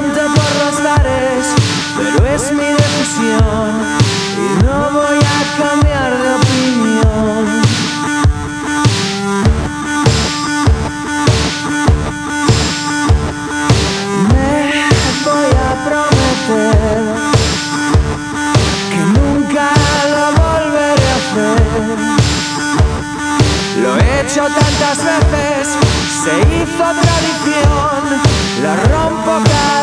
pregunte por los bares, pero es mi decisión y no voy a cambiar de opinión. Me voy a prometer que nunca lo volveré a hacer. Lo he hecho tantas veces, se hizo tradición, lo rompo cada